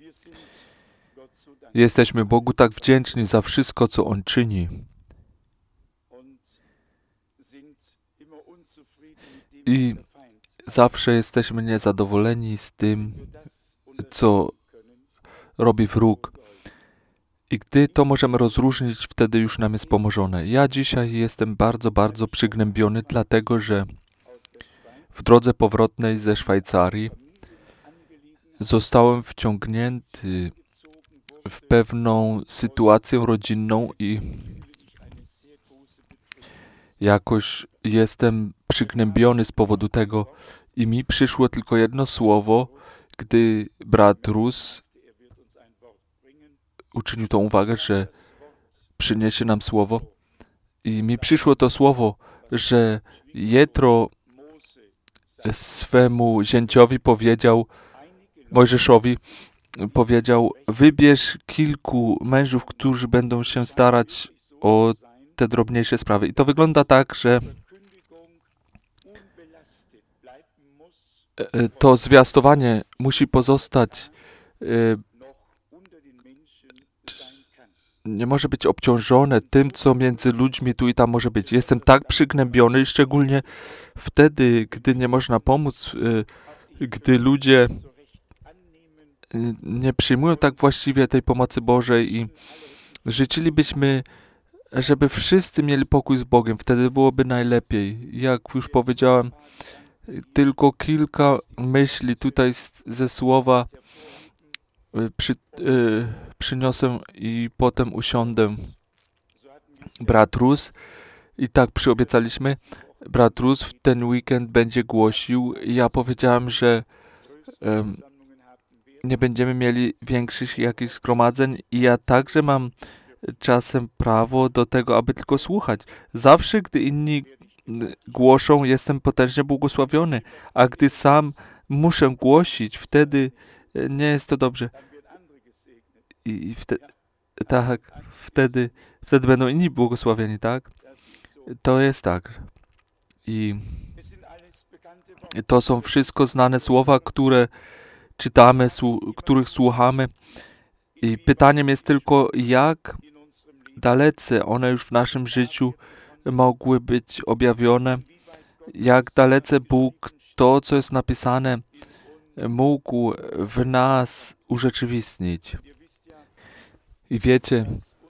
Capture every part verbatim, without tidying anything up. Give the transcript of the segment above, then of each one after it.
Jesteśmy Bogu tak wdzięczni za wszystko, co On czyni. I zawsze jesteśmy niezadowoleni z tym, co robi wróg. I gdy to możemy rozróżnić, wtedy już nam jest pomożone. Ja dzisiaj jestem bardzo, bardzo przygnębiony, dlatego że w drodze powrotnej ze Szwajcarii zostałem wciągnięty w pewną sytuację rodzinną i jakoś jestem przygnębiony z powodu tego i mi przyszło tylko jedno słowo, gdy brat Rus uczynił tą uwagę, że przyniesie nam słowo i mi przyszło to słowo, że Jetro swemu zięciowi powiedział, Mojżeszowi powiedział, wybierz kilku mężów, którzy będą się starać o te drobniejsze sprawy. I to wygląda tak, że to zwiastowanie musi pozostać, nie może być obciążone tym, co między ludźmi tu i tam może być. Jestem tak przygnębiony, szczególnie wtedy, gdy nie można pomóc, gdy ludzie nie przyjmują tak właściwie tej pomocy Bożej i życzylibyśmy, żeby wszyscy mieli pokój z Bogiem. Wtedy byłoby najlepiej. Jak już powiedziałem, tylko kilka myśli tutaj ze słowa przy, y, przyniosę i potem usiądę. Brat Rus, i tak przyobiecaliśmy, brat Rus w ten weekend będzie głosił. Ja powiedziałem, że um, nie będziemy mieli większych jakichś zgromadzeń i ja także mam czasem prawo do tego, aby tylko słuchać. Zawsze, gdy inni głoszą, jestem potężnie błogosławiony, a gdy sam muszę głosić, wtedy nie jest to dobrze. I wtedy, tak, wtedy, wtedy będą inni błogosławieni, tak? To jest tak. I to są wszystko znane słowa, które czytamy, słu- których słuchamy. I pytaniem jest tylko, jak dalece one już w naszym życiu mogły być objawione, jak dalece Bóg to, co jest napisane, mógł w nas urzeczywistnić. I wiecie,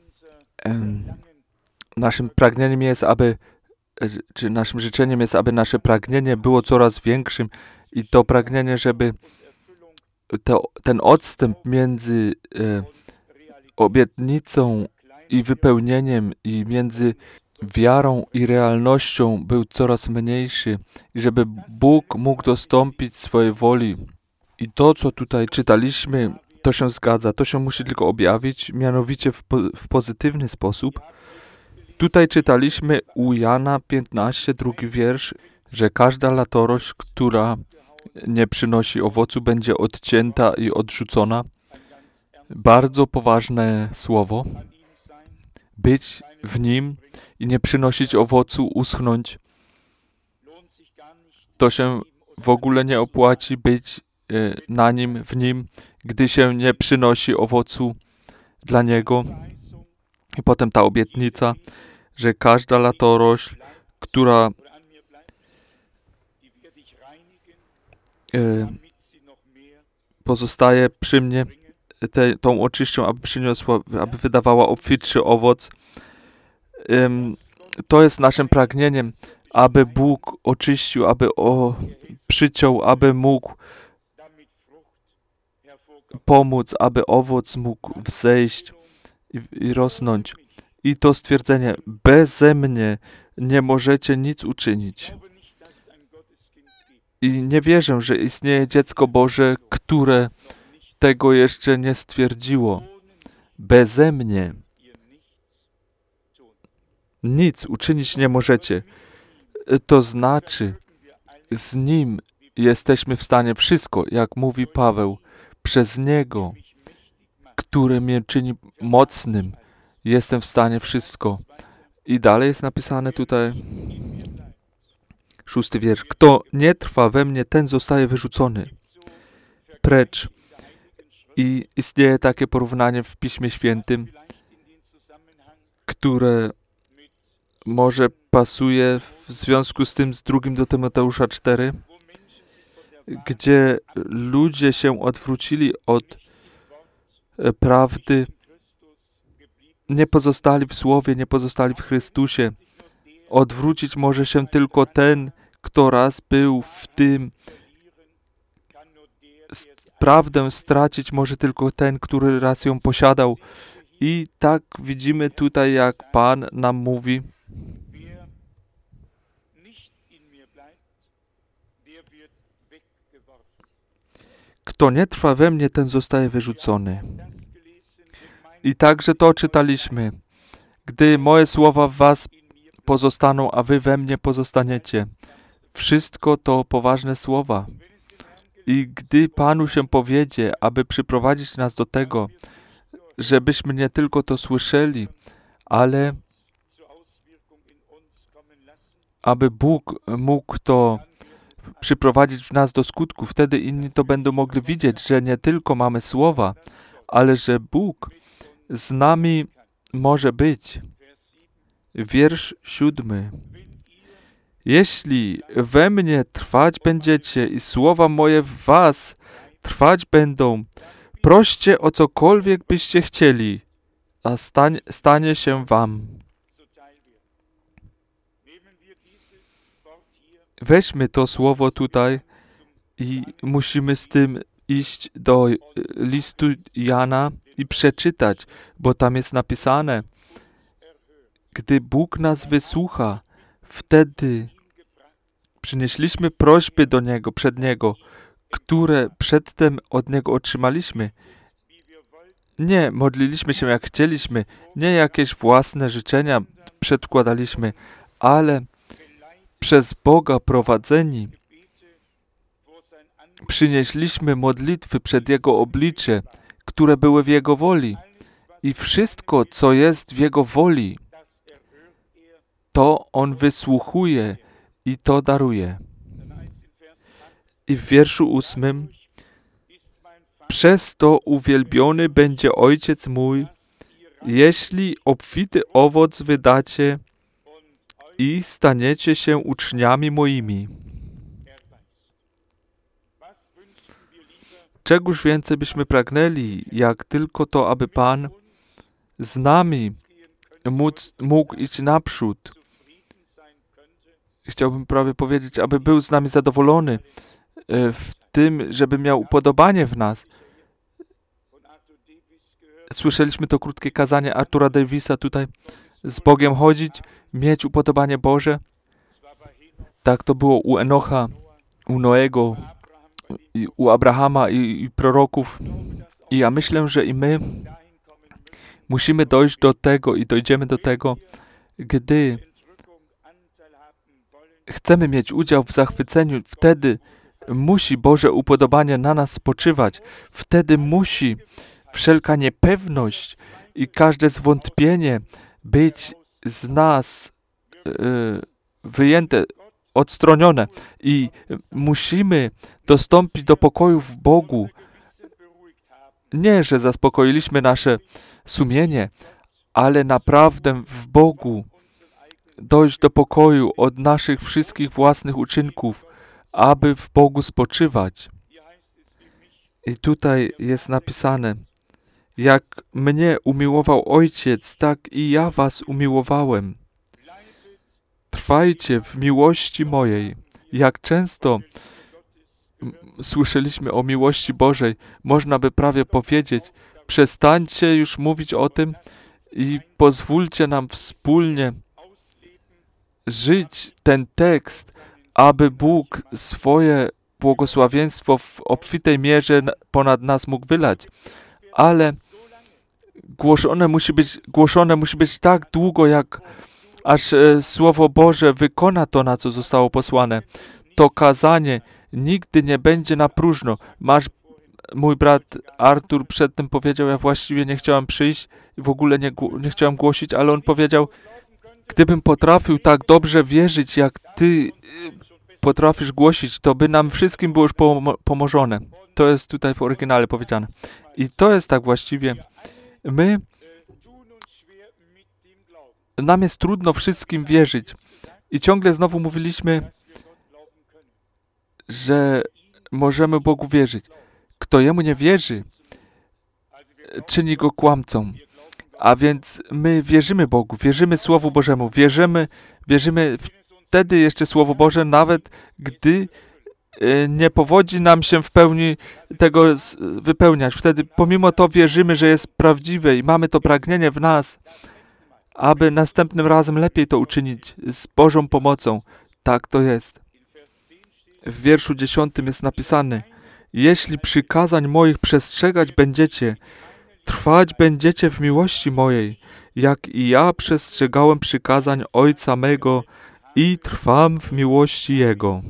naszym pragnieniem jest, aby, czy naszym życzeniem jest, aby nasze pragnienie było coraz większym i to pragnienie, żeby to, ten odstęp między e, obietnicą i wypełnieniem i między wiarą i realnością był coraz mniejszy i żeby Bóg mógł dostąpić swojej woli. I to, co tutaj czytaliśmy, to się zgadza, to się musi tylko objawić, mianowicie w, po, w pozytywny sposób. Tutaj czytaliśmy u Jana piętnaście, drugi wiersz, że każda latorość, która nie przynosi owocu, będzie odcięta i odrzucona. Bardzo poważne słowo. Być w Nim i nie przynosić owocu, uschnąć. To się w ogóle nie opłaci być na Nim, w Nim, gdy się nie przynosi owocu dla Niego. I potem ta obietnica, że każda latorośl, która pozostaje przy mnie, te, tą oczyszczą, aby przyniosła, aby wydawała obfitszy owoc. To jest naszym pragnieniem, aby Bóg oczyścił, aby o, przyciął, aby mógł pomóc, aby owoc mógł wzejść i, i rosnąć. I to stwierdzenie, beze mnie nie możecie nic uczynić. I nie wierzę, że istnieje dziecko Boże, które tego jeszcze nie stwierdziło. Beze mnie nic uczynić nie możecie. To znaczy, z Nim jesteśmy w stanie wszystko, jak mówi Paweł, przez Niego, który mnie czyni mocnym, jestem w stanie wszystko. I dalej jest napisane tutaj, szósty wiersz. Kto nie trwa we mnie, ten zostaje wyrzucony precz. I istnieje takie porównanie w Piśmie Świętym, które może pasuje w związku z tym z drugim do Tymoteusza cztery, gdzie ludzie się odwrócili od prawdy, nie pozostali w Słowie, nie pozostali w Chrystusie. Odwrócić może się tylko ten, kto raz był w tym. Prawdę stracić może tylko ten, który raz ją posiadał. I tak widzimy tutaj, jak Pan nam mówi, kto nie trwa we mnie, ten zostaje wyrzucony. I także to czytaliśmy. Gdy moje słowa w was pozostaną, a wy we mnie pozostaniecie. Wszystko to poważne słowa. I gdy Panu się powiedzie, aby przyprowadzić nas do tego, żebyśmy nie tylko to słyszeli, ale aby Bóg mógł to przyprowadzić w nas do skutku, wtedy inni to będą mogli widzieć, że nie tylko mamy słowa, ale że Bóg z nami może być. Wiersz siódmy. Jeśli we mnie trwać będziecie i słowa moje w was trwać będą, proście o cokolwiek byście chcieli, a stań, stanie się wam. Weźmy to słowo tutaj i musimy z tym iść do listu Jana i przeczytać, bo tam jest napisane, gdy Bóg nas wysłucha, wtedy przynieśliśmy prośby do Niego, przed Niego, które przedtem od Niego otrzymaliśmy. Nie modliliśmy się jak chcieliśmy, nie jakieś własne życzenia przedkładaliśmy, ale przez Boga prowadzeni przynieśliśmy modlitwy przed Jego oblicze, które były w Jego woli. I wszystko, co jest w Jego woli, to On wysłuchuje i to daruje. I w wierszu ósmym, przez to uwielbiony będzie Ojciec mój, jeśli obfity owoc wydacie i staniecie się uczniami moimi. Czegoż więcej byśmy pragnęli, jak tylko to, aby Pan z nami móc, mógł iść naprzód. Chciałbym prawie powiedzieć, aby był z nami zadowolony w tym, żeby miał upodobanie w nas. Słyszeliśmy to krótkie kazanie Artura Davisa tutaj. Z Bogiem chodzić, mieć upodobanie Boże. Tak to było u Enocha, u Noego, i u Abrahama i, i proroków. I ja myślę, że i my musimy dojść do tego i dojdziemy do tego, gdy chcemy mieć udział w zachwyceniu, wtedy musi Boże upodobanie na nas spoczywać. Wtedy musi wszelka niepewność i każde zwątpienie być z nas y, wyjęte, odstronione. I musimy dostąpić do pokoju w Bogu. Nie, że zaspokoiliśmy nasze sumienie, ale naprawdę w Bogu dojść do pokoju od naszych wszystkich własnych uczynków, aby w Bogu spoczywać. I tutaj jest napisane, jak mnie umiłował Ojciec, tak i ja was umiłowałem. Trwajcie w miłości mojej. Jak często słyszeliśmy o miłości Bożej, można by prawie powiedzieć, przestańcie już mówić o tym i pozwólcie nam wspólnie żyć ten tekst, aby Bóg swoje błogosławieństwo w obfitej mierze ponad nas mógł wylać. Ale głoszone musi być, głoszone musi być tak długo, jak aż e, Słowo Boże wykona to, na co zostało posłane. To kazanie nigdy nie będzie na próżno. Masz, mój brat Artur przedtem powiedział, ja właściwie nie chciałem przyjść, w ogóle nie, nie chciałem głosić, ale on powiedział, gdybym potrafił tak dobrze wierzyć, jak ty potrafisz głosić, to by nam wszystkim było już pom- pomożone. To jest tutaj w oryginale powiedziane. I to jest tak właściwie. My, nam jest trudno wszystkim wierzyć. I ciągle znowu mówiliśmy, że możemy Bogu wierzyć. Kto Jemu nie wierzy, czyni Go kłamcą. A więc my wierzymy Bogu, wierzymy Słowu Bożemu, wierzymy, wierzymy wtedy jeszcze Słowo Boże, nawet gdy nie powodzi nam się w pełni tego wypełniać. Wtedy pomimo to wierzymy, że jest prawdziwe i mamy to pragnienie w nas, aby następnym razem lepiej to uczynić z Bożą pomocą. Tak to jest. W wierszu dziesiątym jest napisane: jeśli przykazań moich przestrzegać będziecie, trwać będziecie w miłości mojej, jak i ja przestrzegałem przykazań Ojca mego i trwam w miłości Jego.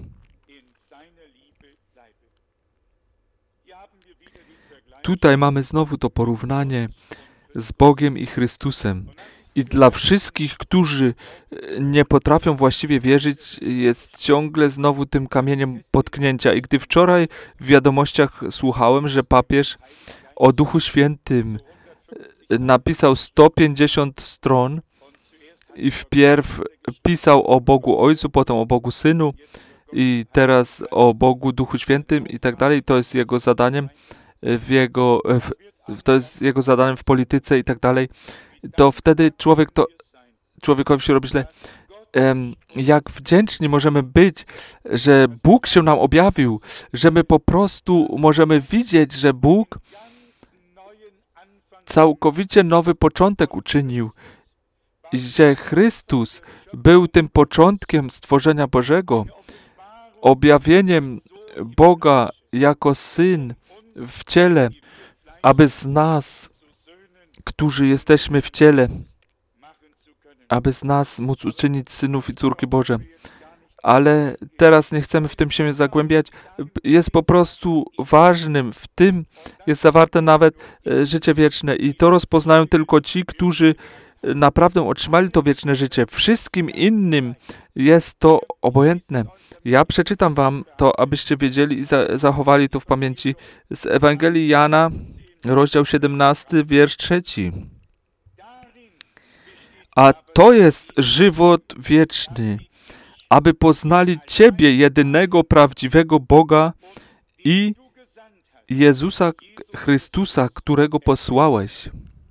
Tutaj mamy znowu to porównanie z Bogiem i Chrystusem. I dla wszystkich, którzy nie potrafią właściwie wierzyć, jest ciągle znowu tym kamieniem potknięcia. I gdy wczoraj w wiadomościach słuchałem, że papież o Duchu Świętym napisał sto pięćdziesiąt stron i wpierw pisał o Bogu Ojcu, potem o Bogu Synu i teraz o Bogu Duchu Świętym i tak dalej. To jest jego zadaniem w jego, w, to jest jego zadaniem w polityce i tak dalej. To wtedy człowiek to, człowiekowi się robi źle. Jak wdzięczni możemy być, że Bóg się nam objawił, że my po prostu możemy widzieć, że Bóg całkowicie nowy początek uczynił i że Chrystus był tym początkiem stworzenia Bożego, objawieniem Boga jako Syn w ciele, aby z nas, którzy jesteśmy w ciele, aby z nas móc uczynić synów i córki Boże. Ale teraz nie chcemy w tym się zagłębiać. Jest po prostu ważnym, w tym jest zawarte nawet życie wieczne i to rozpoznają tylko ci, którzy naprawdę otrzymali to wieczne życie. Wszystkim innym jest to obojętne. Ja przeczytam wam to, abyście wiedzieli i za- zachowali to w pamięci z Ewangelii Jana, rozdział siedemnasty, wiersz trzeci. A to jest żywot wieczny, aby poznali Ciebie, jedynego prawdziwego Boga i Jezusa Chrystusa, którego posłałeś.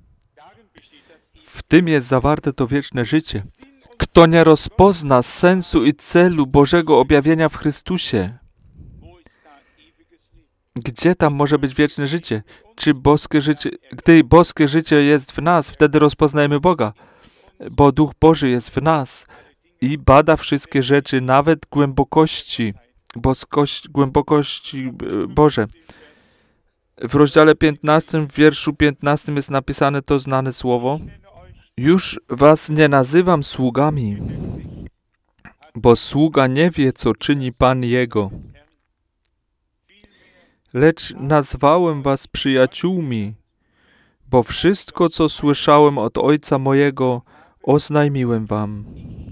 W tym jest zawarte to wieczne życie. Kto nie rozpozna sensu i celu Bożego objawienia w Chrystusie, gdzie tam może być wieczne życie? Czy boskie życie? Gdy boskie życie jest w nas, wtedy rozpoznajemy Boga, bo Duch Boży jest w nas i bada wszystkie rzeczy, nawet głębokości, boskość, głębokości Boże. W rozdziale piętnastym, w wierszu piętnastym jest napisane to znane słowo: już was nie nazywam sługami, bo sługa nie wie, co czyni Pan jego. Lecz nazwałem was przyjaciółmi, bo wszystko, co słyszałem od Ojca mojego, oznajmiłem wam.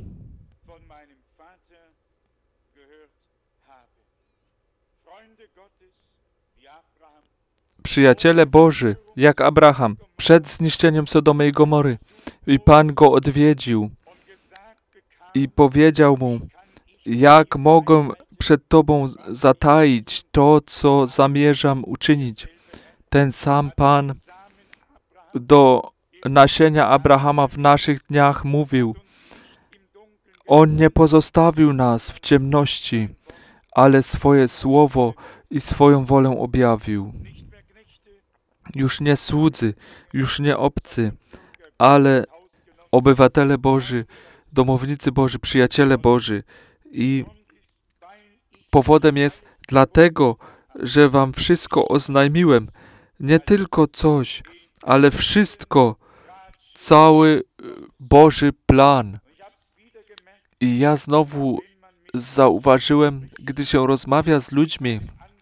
Przyjaciele Boży, jak Abraham, przed zniszczeniem Sodomy i Gomory. I Pan go odwiedził i powiedział mu: jak mogę przed Tobą zataić to, co zamierzam uczynić. Ten sam Pan do nasienia Abrahama w naszych dniach mówił: On nie pozostawił nas w ciemności, ale swoje słowo i swoją wolę objawił. Już nie słudzy, już nie obcy, ale obywatele Boży, domownicy Boży, przyjaciele Boży. I powodem jest dlatego, że wam wszystko oznajmiłem. Nie tylko coś, ale wszystko, cały Boży plan. I ja znowu zauważyłem, gdy się rozmawia z ludźmi,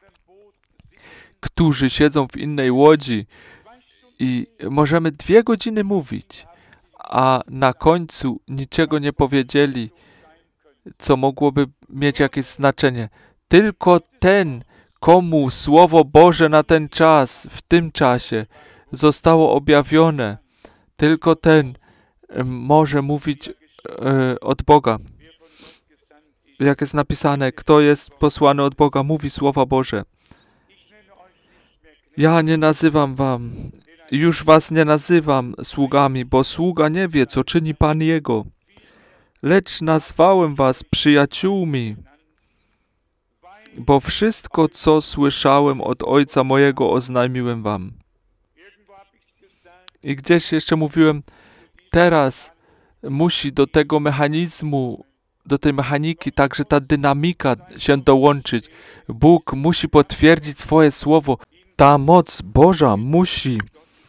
którzy siedzą w innej łodzi i możemy dwie godziny mówić, a na końcu niczego nie powiedzieli, co mogłoby mieć jakieś znaczenie. Tylko ten, komu Słowo Boże na ten czas, w tym czasie zostało objawione, tylko ten może mówić e, od Boga. Jak jest napisane, kto jest posłany od Boga, mówi Słowa Boże. Ja nie nazywam wam, już was nie nazywam sługami, bo sługa nie wie, co czyni Pan jego. Lecz nazwałem was przyjaciółmi, bo wszystko, co słyszałem od Ojca mojego, oznajmiłem wam. I gdzieś jeszcze mówiłem, teraz musi do tego mechanizmu, do tej mechaniki także ta dynamika się dołączyć. Bóg musi potwierdzić swoje słowo. Ta moc Boża musi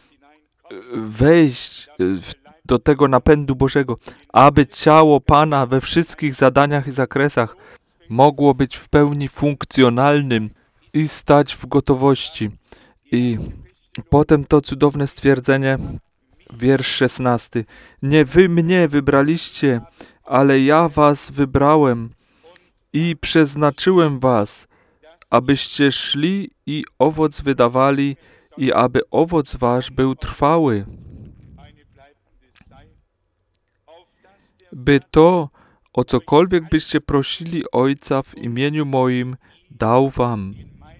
wejść do tego napędu Bożego, aby ciało Pana we wszystkich zadaniach i zakresach mogło być w pełni funkcjonalnym i stać w gotowości. I potem to cudowne stwierdzenie, wiersz szesnasty. Nie wy mnie wybraliście, ale ja was wybrałem i przeznaczyłem was, abyście szli i owoc wydawali, i aby owoc wasz był trwały. By to, o cokolwiek byście prosili Ojca w imieniu moim, dał wam.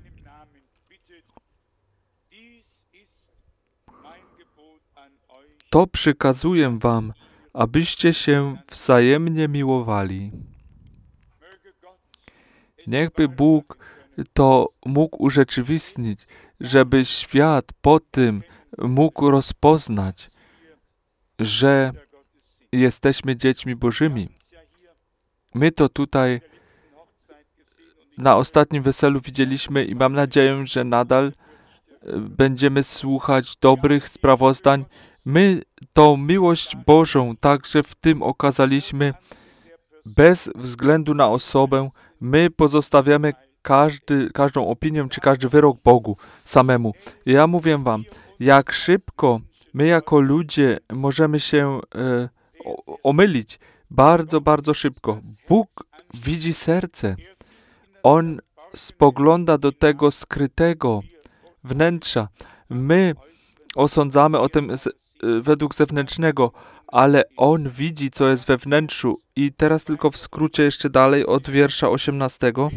To przykazuję wam, abyście się wzajemnie miłowali. Niechby Bóg to mógł urzeczywistnić, żeby świat po tym mógł rozpoznać, że jesteśmy dziećmi Bożymi. My to tutaj na ostatnim weselu widzieliśmy i mam nadzieję, że nadal będziemy słuchać dobrych sprawozdań. My tą miłość Bożą także w tym okazaliśmy bez względu na osobę. My pozostawiamy każdy, każdą opinię czy każdy wyrok Bogu samemu. Ja mówię wam, jak szybko my jako ludzie możemy się e, omylić. Bardzo, bardzo szybko. Bóg widzi serce. On spogląda do tego skrytego wnętrza. My osądzamy o tym z, według zewnętrznego, ale On widzi, co jest we wnętrzu. I teraz tylko w skrócie jeszcze dalej od wiersza osiemnastego.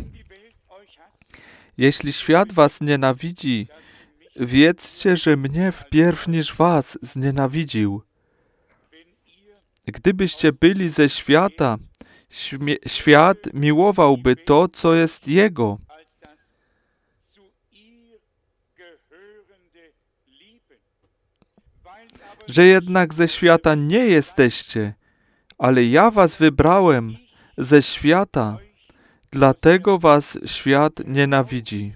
Jeśli świat was nienawidzi, wiedzcie, że mnie wpierw niż was znienawidził. Gdybyście byli ze świata, śmie- świat miłowałby to, co jest jego. Że jednak ze świata nie jesteście, ale ja was wybrałem ze świata, dlatego was świat nienawidzi.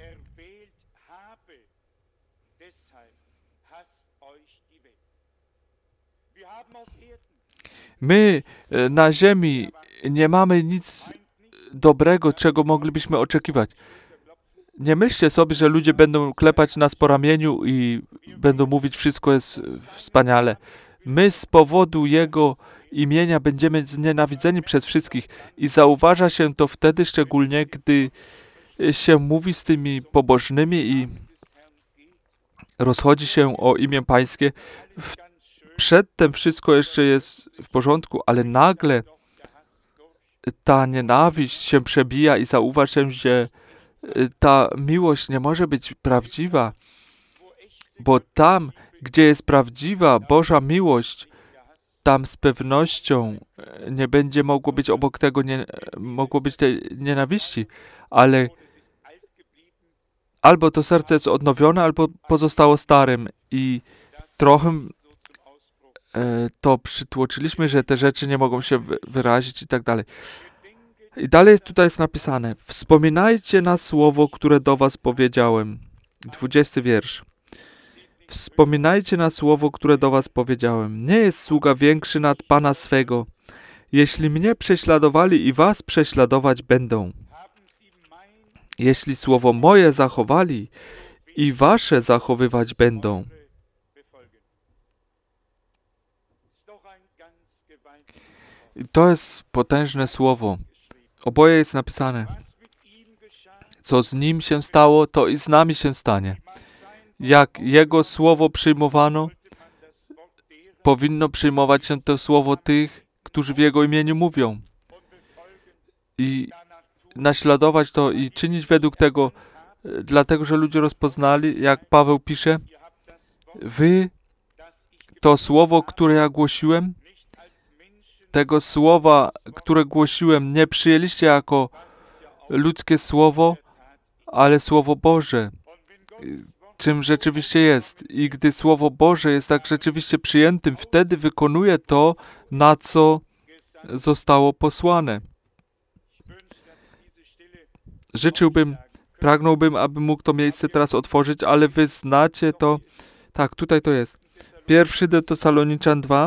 My na ziemi nie mamy nic dobrego, czego moglibyśmy oczekiwać. Nie myślcie sobie, że ludzie będą klepać nas po ramieniu i będą mówić, wszystko jest wspaniale. My z powodu Jego imienia będziemy znienawidzeni przez wszystkich i zauważa się to wtedy szczególnie, gdy się mówi z tymi pobożnymi i rozchodzi się o imię Pańskie. W Przedtem wszystko jeszcze jest w porządku, ale nagle ta nienawiść się przebija i zauważ się, że ta miłość nie może być prawdziwa, bo tam, gdzie jest prawdziwa Boża miłość, tam z pewnością nie będzie mogło być obok tego, nie, mogło być tej nienawiści, ale albo to serce jest odnowione, albo pozostało starym i trochę to przytłoczyliśmy, że te rzeczy nie mogą się wyrazić i tak dalej. I dalej tutaj jest napisane: wspominajcie na słowo, które do was powiedziałem. Dwudziesty wiersz. Wspominajcie na słowo, które do was powiedziałem. Nie jest sługa większy nad Pana swego. Jeśli mnie prześladowali i was prześladować będą. Jeśli słowo moje zachowali i wasze zachowywać będą. I to jest potężne słowo. Oboje jest napisane. Co z Nim się stało, to i z nami się stanie. Jak Jego słowo przyjmowano, powinno przyjmować się to słowo tych, którzy w Jego imieniu mówią. I naśladować to i czynić według tego, dlatego, że ludzie rozpoznali, jak Paweł pisze, wy to słowo, które ja głosiłem, tego słowa, które głosiłem, nie przyjęliście jako ludzkie słowo, ale Słowo Boże, czym rzeczywiście jest. I gdy Słowo Boże jest tak rzeczywiście przyjętym, wtedy wykonuje to, na co zostało posłane. Życzyłbym, pragnąłbym, aby mógł to miejsce teraz otworzyć, ale wy znacie to. Tak, tutaj to jest. Pierwszy do Tesaloniczan dwa.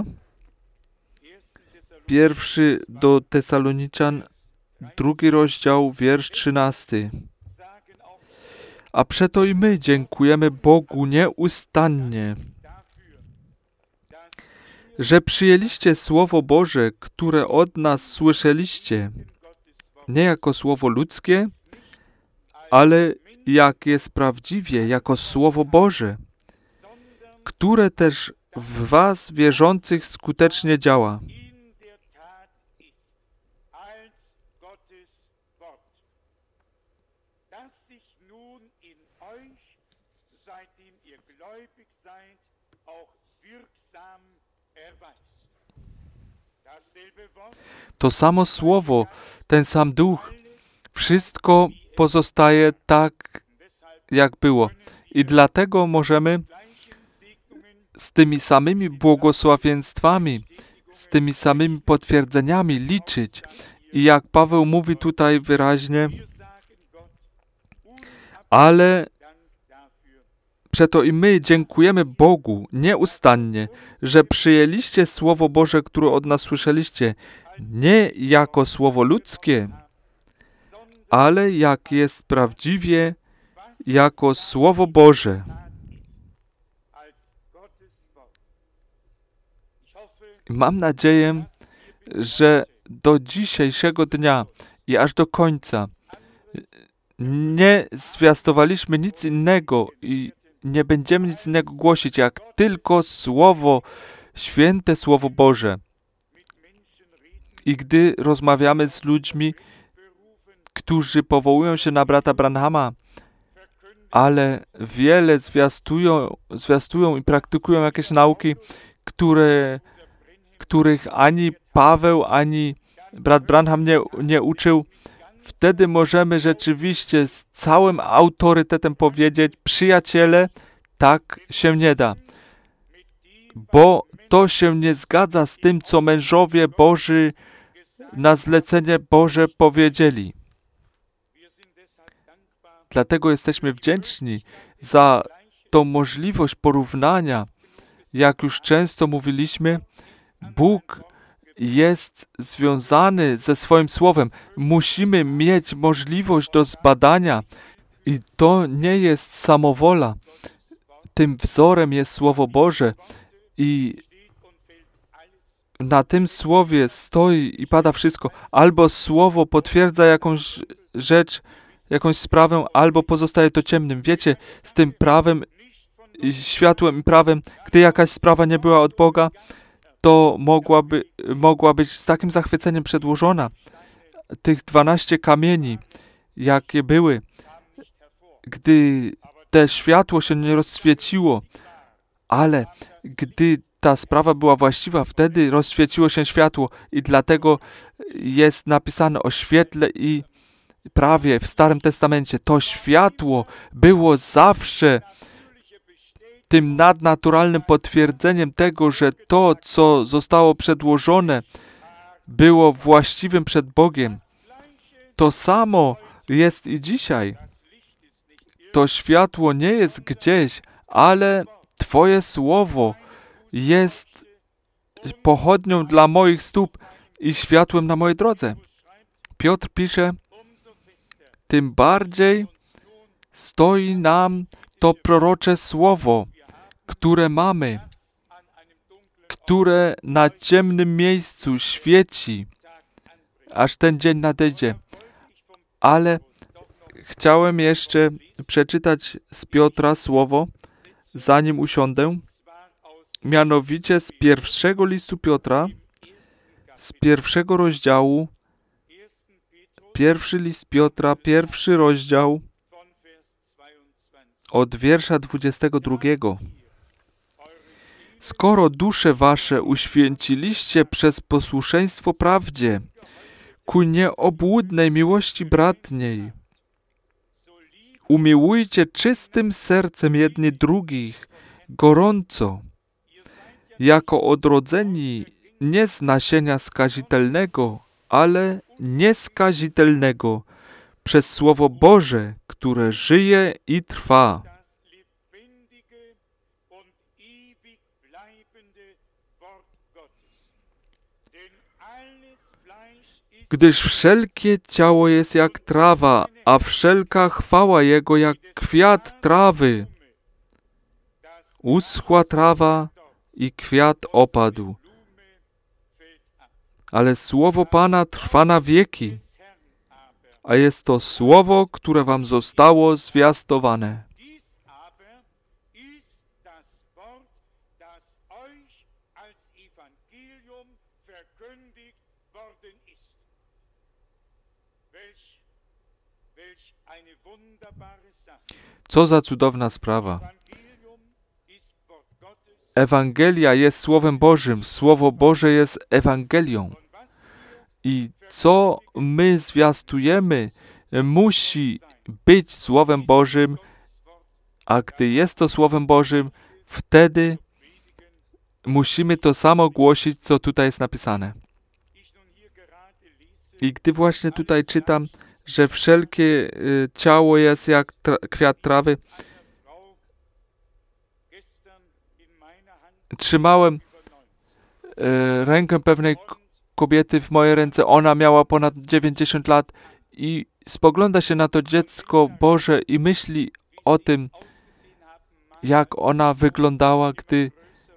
Pierwszy do Tesaloniczan, drugi rozdział, wiersz trzynasty. A przeto i my dziękujemy Bogu nieustannie, że przyjęliście Słowo Boże, które od nas słyszeliście, nie jako słowo ludzkie, ale jak jest prawdziwie, jako Słowo Boże, które też w was wierzących skutecznie działa. To samo słowo, ten sam duch, wszystko pozostaje tak, jak było. I dlatego możemy z tymi samymi błogosławieństwami, z tymi samymi potwierdzeniami liczyć. I jak Paweł mówi tutaj wyraźnie, ale przeto i my dziękujemy Bogu nieustannie, że przyjęliście Słowo Boże, które od nas słyszeliście, nie jako słowo ludzkie, ale jak jest prawdziwie, jako Słowo Boże. Mam nadzieję, że do dzisiejszego dnia i aż do końca nie zwiastowaliśmy nic innego i nie będziemy nic innego głosić, jak tylko Słowo, święte Słowo Boże. I gdy rozmawiamy z ludźmi, którzy powołują się na brata Branhama, ale wiele zwiastują, zwiastują i praktykują jakieś nauki, które, których ani Paweł, ani brat Branham nie, nie uczył, wtedy możemy rzeczywiście z całym autorytetem powiedzieć, przyjaciele, tak się nie da. Bo to się nie zgadza z tym, co mężowie Boży na zlecenie Boże powiedzieli. Dlatego jesteśmy wdzięczni za tą możliwość porównania. Jak już często mówiliśmy, Bóg jest związany ze swoim Słowem. Musimy mieć możliwość do zbadania i to nie jest samowola. Tym wzorem jest Słowo Boże i na tym Słowie stoi i pada wszystko. Albo Słowo potwierdza jakąś rzecz, jakąś sprawę, albo pozostaje to ciemnym. Wiecie, z tym prawem, światłem i prawem, gdy jakaś sprawa nie była od Boga, to mogłaby, mogła być z takim zachwyceniem przedłożona. Tych dwanaście kamieni, jakie były, gdy te światło się nie rozświeciło, ale gdy ta sprawa była właściwa, wtedy rozświeciło się światło i dlatego jest napisane o świetle i prawie w Starym Testamencie. To światło było zawsze tym nadnaturalnym potwierdzeniem tego, że to, co zostało przedłożone, było właściwym przed Bogiem. To samo jest i dzisiaj. To światło nie jest gdzieś, ale Twoje Słowo jest pochodnią dla moich stóp i światłem na mojej drodze. Piotr pisze, tym bardziej stoi nam to prorocze słowo, które mamy, które na ciemnym miejscu świeci, aż ten dzień nadejdzie. Ale chciałem jeszcze przeczytać z Piotra słowo, zanim usiądę, mianowicie z pierwszego listu Piotra, z pierwszego rozdziału, pierwszy list Piotra, pierwszy rozdział, od wiersza dwudziestego drugiego. Skoro dusze wasze uświęciliście przez posłuszeństwo prawdzie, ku nieobłudnej miłości bratniej, umiłujcie czystym sercem jedni drugich, gorąco, jako odrodzeni nie z nasienia skazitelnego, ale nieskazitelnego, przez Słowo Boże, które żyje i trwa. Gdyż wszelkie ciało jest jak trawa, a wszelka chwała Jego jak kwiat trawy. Uschła trawa i kwiat opadł. Ale słowo Pana trwa na wieki, a jest to słowo, które wam zostało zwiastowane. Co za cudowna sprawa. Ewangelia jest Słowem Bożym, Słowo Boże jest Ewangelią. I co my zwiastujemy, musi być Słowem Bożym, a gdy jest to Słowem Bożym, wtedy musimy to samo głosić, co tutaj jest napisane. I gdy właśnie tutaj czytam, że wszelkie y, ciało jest jak tra- kwiat trawy, trzymałem y, rękę pewnej kobiety w mojej ręce. Ona miała ponad dziewięćdziesiąt lat i spogląda się na to dziecko Boże i myśli o tym, jak ona wyglądała, gdy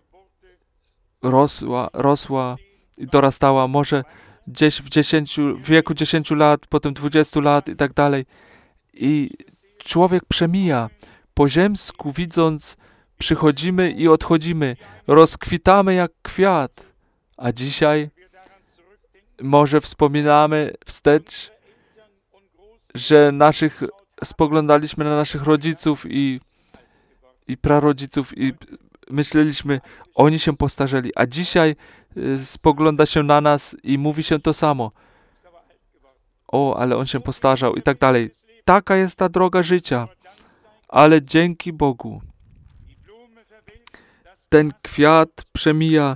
rosła, rosła i dorastała. Może gdzieś w, dziesięciu, w wieku dziesięciu lat, potem dwudziestu lat i tak dalej. I człowiek przemija. Po ziemsku widząc, przychodzimy i odchodzimy. Rozkwitamy jak kwiat. A dzisiaj może wspominamy wstecz, że naszych, spoglądaliśmy na naszych rodziców i, i prarodziców i myśleliśmy, oni się postarzeli, a dzisiaj y, spogląda się na nas i mówi się to samo. O, ale on się postarzał i tak dalej. Taka jest ta droga życia, ale dzięki Bogu ten kwiat przemija,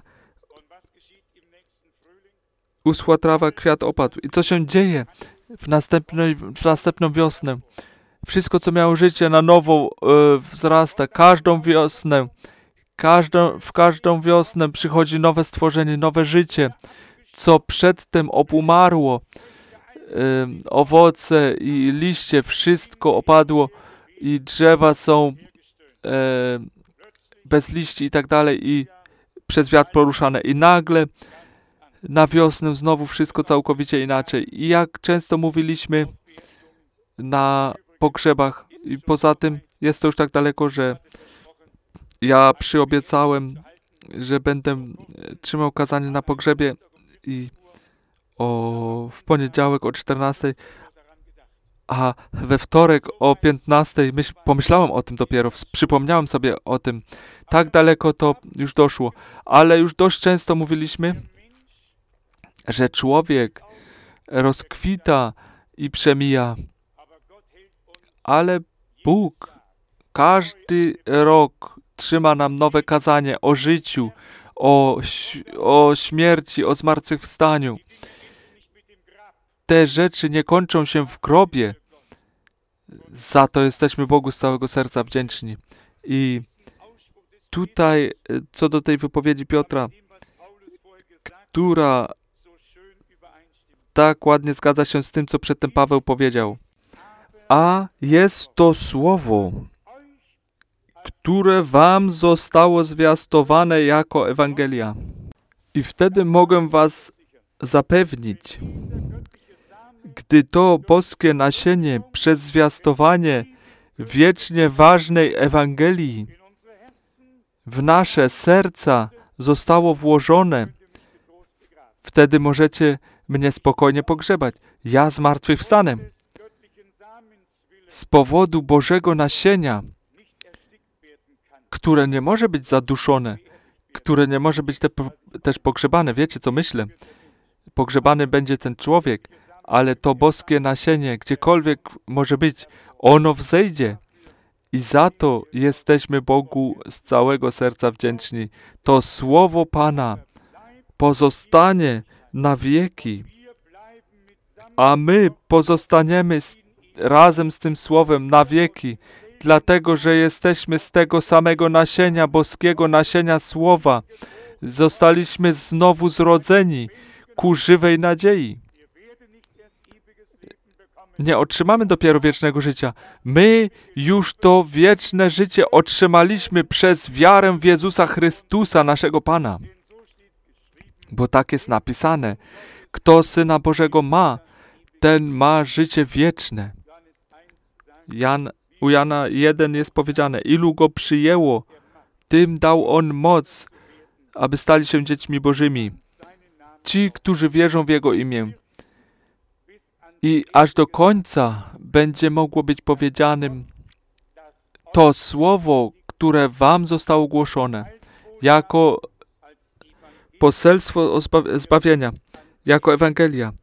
uschła trawa, kwiat opadł. I co się dzieje w, następnej, w następną wiosnę? Wszystko, co miało życie, na nowo y, wzrasta. Każdą wiosnę, każdą, w każdą wiosnę przychodzi nowe stworzenie, nowe życie. Co przedtem obumarło, y, owoce i liście, wszystko opadło i drzewa są y, bez liści i tak dalej i przez wiatr poruszane. I nagle na wiosnę znowu wszystko całkowicie inaczej. I jak często mówiliśmy na pogrzebach i poza tym jest to już tak daleko, że ja przyobiecałem, że będę trzymał kazanie na pogrzebie i o, w poniedziałek o czternastej, a we wtorek o piętnastej myśl, pomyślałem o tym dopiero, przypomniałem sobie o tym. Tak daleko to już doszło, ale już dość często mówiliśmy, że człowiek rozkwita i przemija, ale Bóg każdy rok trzyma nam nowe kazanie o życiu, o, o śmierci, o zmartwychwstaniu. Te rzeczy nie kończą się w grobie. Za to jesteśmy Bogu z całego serca wdzięczni. I tutaj, co do tej wypowiedzi Piotra, która tak ładnie zgadza się z tym, co przedtem Paweł powiedział. A jest to słowo, które wam zostało zwiastowane jako Ewangelia. I wtedy mogę was zapewnić, gdy to boskie nasienie przez zwiastowanie wiecznie ważnej Ewangelii w nasze serca zostało włożone, wtedy możecie mnie spokojnie pogrzebać. Ja zmartwychwstanę. Z powodu Bożego nasienia, które nie może być zaduszone, które nie może być te, też pogrzebane. Wiecie, co myślę? Pogrzebany będzie ten człowiek, ale to boskie nasienie, gdziekolwiek może być, ono wzejdzie. I za to jesteśmy Bogu z całego serca wdzięczni. To słowo Pana pozostanie na wieki, a my pozostaniemy z, razem z tym słowem na wieki, dlatego, że jesteśmy z tego samego nasienia, boskiego nasienia słowa. Zostaliśmy znowu zrodzeni ku żywej nadziei. Nie otrzymamy dopiero wiecznego życia. My już to wieczne życie otrzymaliśmy przez wiarę w Jezusa Chrystusa, naszego Pana. Bo tak jest napisane. Kto Syna Bożego ma, ten ma życie wieczne. Jan, u Jana jeden jest powiedziane, ilu Go przyjęło, tym dał On moc, aby stali się dziećmi Bożymi. Ci, którzy wierzą w Jego imię. I aż do końca będzie mogło być powiedzianym to słowo, które wam zostało ogłoszone, jako poselstwo zbawienia, jako Ewangelia.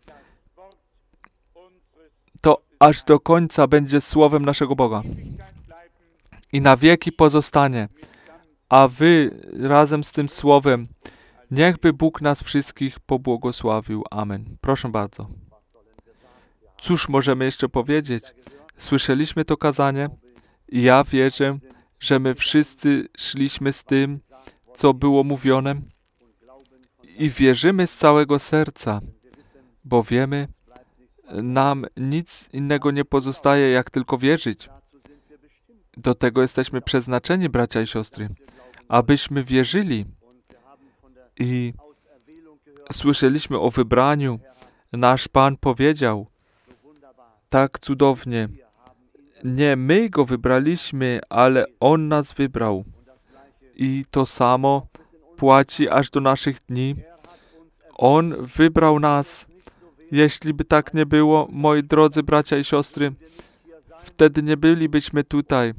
To aż do końca będzie słowem naszego Boga. I na wieki pozostanie. A wy razem z tym słowem, niechby Bóg nas wszystkich pobłogosławił. Amen. Proszę bardzo. Cóż możemy jeszcze powiedzieć? Słyszeliśmy to kazanie i ja wierzę, że my wszyscy szliśmy z tym, co było mówione i wierzymy z całego serca, bo wiemy, nam nic innego nie pozostaje, jak tylko wierzyć. Do tego jesteśmy przeznaczeni, bracia i siostry, abyśmy wierzyli. I słyszeliśmy o wybraniu. Nasz Pan powiedział tak cudownie, nie my Go wybraliśmy, ale On nas wybrał. I to samo płaci aż do naszych dni. On wybrał nas. Jeśli by tak nie było, moi drodzy bracia i siostry, wtedy nie bylibyśmy tutaj.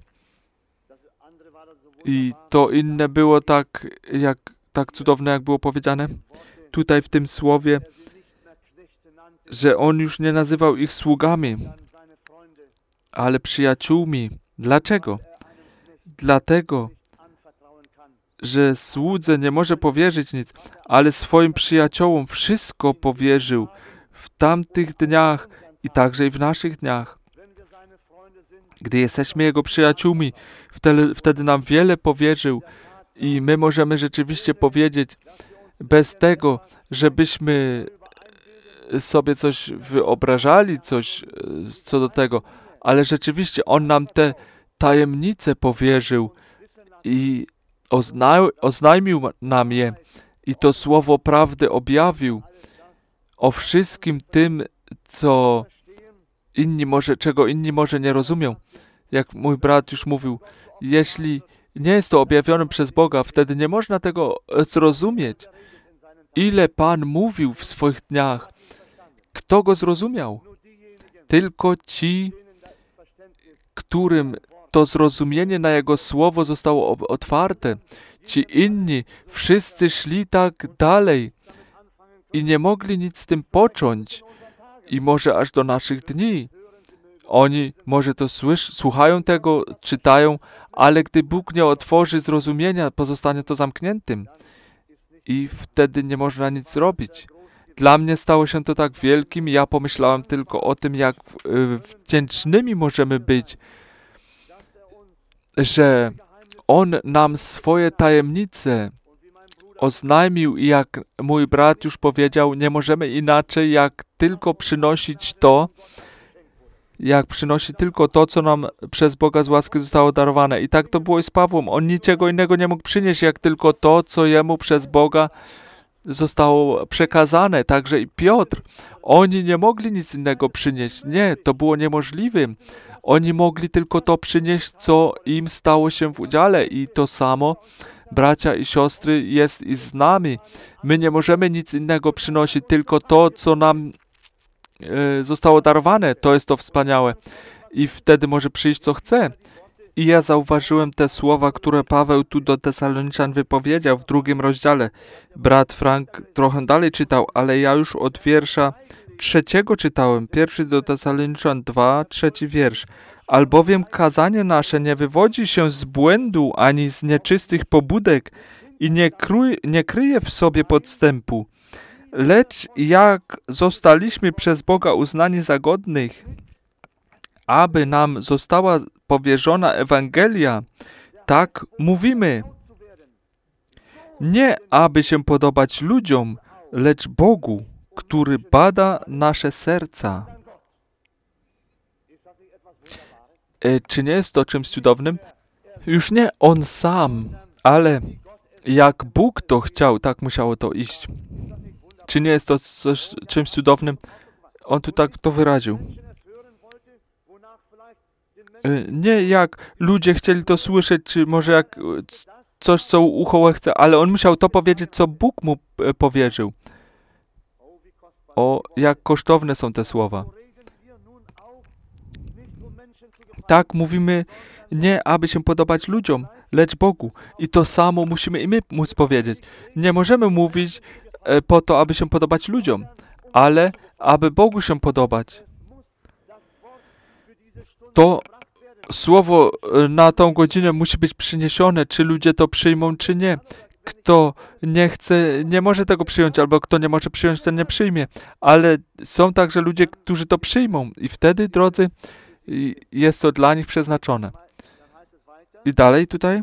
I to inne było tak, jak, tak cudowne, jak było powiedziane. Tutaj w tym słowie, że On już nie nazywał ich sługami, ale przyjaciółmi. Dlaczego? Dlatego, że słudze nie może powierzyć nic, ale swoim przyjaciołom wszystko powierzył w tamtych dniach i także i w naszych dniach. Gdy jesteśmy Jego przyjaciółmi, wtedy, wtedy nam wiele powierzył i my możemy rzeczywiście powiedzieć, bez tego, żebyśmy sobie coś wyobrażali, coś co do tego, ale rzeczywiście On nam te tajemnice powierzył i ozna- oznajmił nam je i to słowo prawdy objawił o wszystkim tym, co inni może, czego inni może nie rozumią. Jak mój brat już mówił, jeśli nie jest to objawione przez Boga, wtedy nie można tego zrozumieć. Ile Pan mówił w swoich dniach, kto Go zrozumiał? Tylko ci, którym to zrozumienie na Jego słowo zostało otwarte. Ci inni wszyscy szli tak dalej i nie mogli nic z tym począć. I może aż do naszych dni. Oni może to słysz, słuchają tego, czytają, ale gdy Bóg nie otworzy zrozumienia, pozostanie to zamkniętym. I wtedy nie można nic zrobić. Dla mnie stało się to tak wielkim i ja pomyślałem tylko o tym, jak wdzięcznymi możemy być, że On nam swoje tajemnice oznajmił i jak mój brat już powiedział, nie możemy inaczej, jak tylko przynosić to, jak przynosi tylko to, co nam przez Boga z łaski zostało darowane. I tak to było i z Pawłem. On niczego innego nie mógł przynieść, jak tylko to, co jemu przez Boga zostało przekazane, także i Piotr. Oni nie mogli nic innego przynieść. Nie, to było niemożliwe. Oni mogli tylko to przynieść, co im stało się w udziale i to samo, bracia i siostry, jest i z nami. My nie możemy nic innego przynosić, tylko to, co nam e, zostało darowane. To jest to wspaniałe. I wtedy może przyjść, co chce. I ja zauważyłem te słowa, które Paweł tu do Tesaloniczan wypowiedział w drugim rozdziale. Brat Frank trochę dalej czytał, ale ja już od wiersza trzeciego czytałem. Pierwszy do Tesaloniczan dwa, trzeci wiersz. Albowiem kazanie nasze nie wywodzi się z błędu ani z nieczystych pobudek i nie, krój, nie kryje w sobie podstępu. Lecz jak zostaliśmy przez Boga uznani za godnych, aby nam została powierzona Ewangelia, tak mówimy. Nie aby się podobać ludziom, lecz Bogu, który bada nasze serca. E, czy nie jest to czymś cudownym? Już nie On sam, ale jak Bóg to chciał, tak musiało to iść. Czy nie jest to coś, czymś cudownym? On tu tak to wyraził. Nie jak ludzie chcieli to słyszeć, czy może jak coś, co ucho chce, ale on musiał to powiedzieć, co Bóg mu powierzył. O, jak kosztowne są te słowa. Tak mówimy nie, aby się podobać ludziom, lecz Bogu. I to samo musimy i my móc powiedzieć. Nie możemy mówić po to, aby się podobać ludziom, ale aby Bogu się podobać. To słowo na tą godzinę musi być przyniesione, czy ludzie to przyjmą, czy nie. Kto nie chce, nie może tego przyjąć, albo kto nie może przyjąć, ten nie przyjmie. Ale są także ludzie, którzy to przyjmą i wtedy, drodzy, jest to dla nich przeznaczone. I dalej tutaj.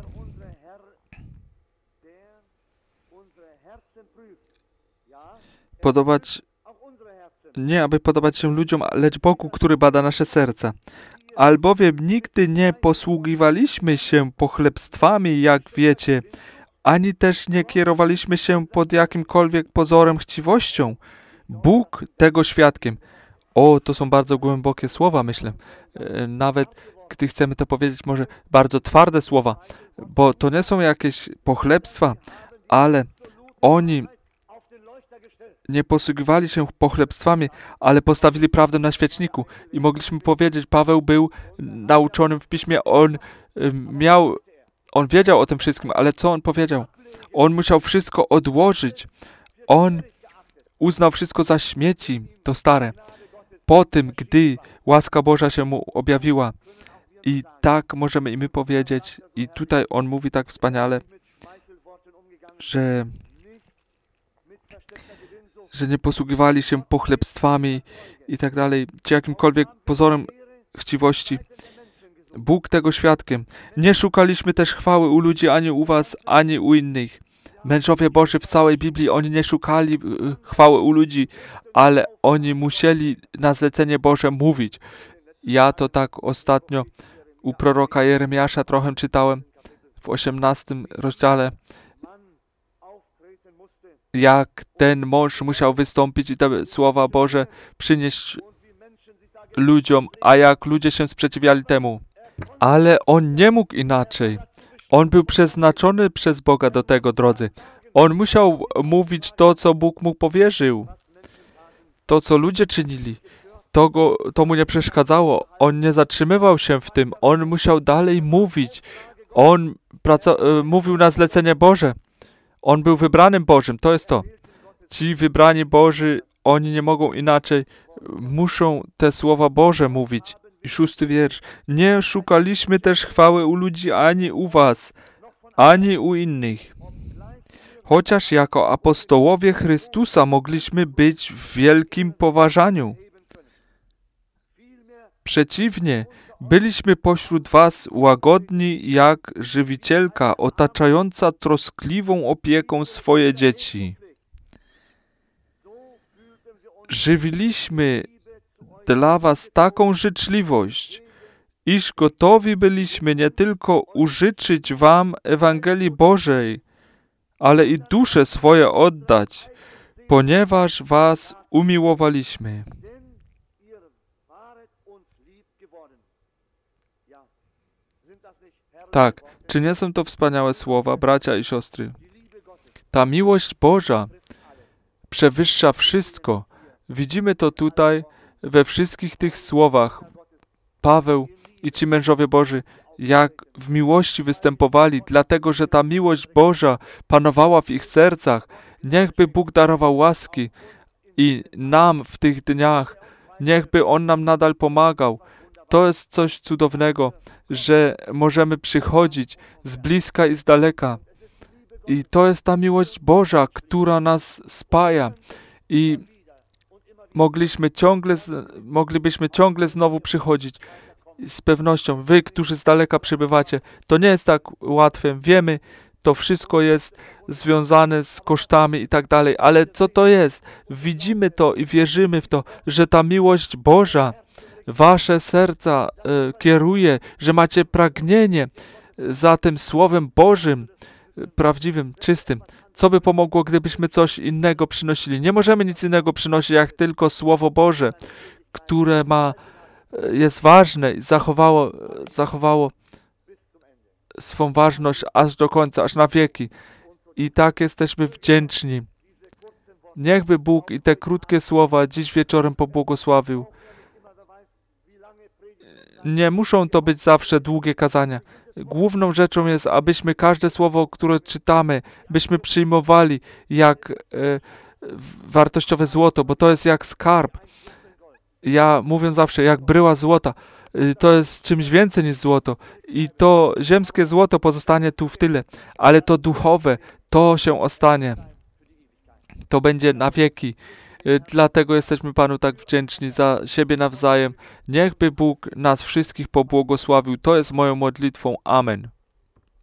Podobać, nie aby podobać się ludziom, lecz Bogu, który bada nasze serca. Albowiem nigdy nie posługiwaliśmy się pochlebstwami, jak wiecie, ani też nie kierowaliśmy się pod jakimkolwiek pozorem chciwością. Bóg tego świadkiem. O, to są bardzo głębokie słowa, myślę. Nawet gdy chcemy to powiedzieć, może bardzo twarde słowa, bo to nie są jakieś pochlebstwa, ale oni nie posługiwali się pochlebstwami, ale postawili prawdę na świeczniku. I mogliśmy powiedzieć, Paweł był nauczonym w Piśmie, on miał, on wiedział o tym wszystkim, ale co on powiedział? On musiał wszystko odłożyć. On uznał wszystko za śmieci, to stare. Po tym, gdy łaska Boża się mu objawiła. I tak możemy i my powiedzieć, i tutaj on mówi tak wspaniale, że że nie posługiwali się pochlebstwami i tak dalej, czy jakimkolwiek pozorem chciwości. Bóg tego świadkiem. Nie szukaliśmy też chwały u ludzi, ani u was, ani u innych. Mężowie Boży w całej Biblii, oni nie szukali chwały u ludzi, ale oni musieli na zlecenie Boże mówić. Ja to tak ostatnio u proroka Jeremiasza trochę czytałem w osiemnastym rozdziale, jak ten mąż musiał wystąpić i te słowa Boże przynieść ludziom, a jak ludzie się sprzeciwiali temu. Ale on nie mógł inaczej. On był przeznaczony przez Boga do tego, drodzy. On musiał mówić to, co Bóg mu powierzył. To, co ludzie czynili. To, go, to mu nie przeszkadzało. On nie zatrzymywał się w tym. On musiał dalej mówić. On praco- mówił na zlecenie Boże. On był wybranym Bożym, to jest to. Ci wybrani Boży, oni nie mogą inaczej, muszą te słowa Boże mówić. I szósty wiersz. Nie szukaliśmy też chwały u ludzi ani u was, ani u innych. Chociaż jako apostołowie Chrystusa mogliśmy być w wielkim poważaniu. Przeciwnie, byliśmy pośród was łagodni jak żywicielka otaczająca troskliwą opieką swoje dzieci. Żywiliśmy dla was taką życzliwość, iż gotowi byliśmy nie tylko użyczyć wam Ewangelii Bożej, ale i dusze swoje oddać, ponieważ was umiłowaliśmy. Tak, czy nie są to wspaniałe słowa, bracia i siostry? Ta miłość Boża przewyższa wszystko. Widzimy to tutaj we wszystkich tych słowach. Paweł i ci mężowie Boży, jak w miłości występowali, dlatego że ta miłość Boża panowała w ich sercach. Niechby Bóg darował łaski i nam w tych dniach, niechby On nam nadal pomagał. To jest coś cudownego, że możemy przychodzić z bliska i z daleka. I to jest ta miłość Boża, która nas spaja. I mogliśmy ciągle, moglibyśmy ciągle znowu przychodzić z pewnością. Wy, którzy z daleka przybywacie, to nie jest tak łatwe. Wiemy, to wszystko jest związane z kosztami i tak dalej. Ale co to jest? Widzimy to i wierzymy w to, że ta miłość Boża wasze serca y, kieruje, że macie pragnienie za tym Słowem Bożym, y, prawdziwym, czystym. Co by pomogło, gdybyśmy coś innego przynosili? Nie możemy nic innego przynosić, jak tylko Słowo Boże, które ma, y, jest ważne i zachowało, zachowało swą ważność aż do końca, aż na wieki. I tak jesteśmy wdzięczni. Niechby Bóg i te krótkie słowa dziś wieczorem pobłogosławił. Nie muszą to być zawsze długie kazania. Główną rzeczą jest, abyśmy każde słowo, które czytamy, byśmy przyjmowali jak e, wartościowe złoto, bo to jest jak skarb. Ja mówię zawsze, jak bryła złota. E, to jest czymś więcej niż złoto. I to ziemskie złoto pozostanie tu w tyle, ale to duchowe, to się ostanie. To będzie na wieki. Dlatego jesteśmy Panu tak wdzięczni za siebie nawzajem. Niechby Bóg nas wszystkich pobłogosławił. To jest moją modlitwą. Amen.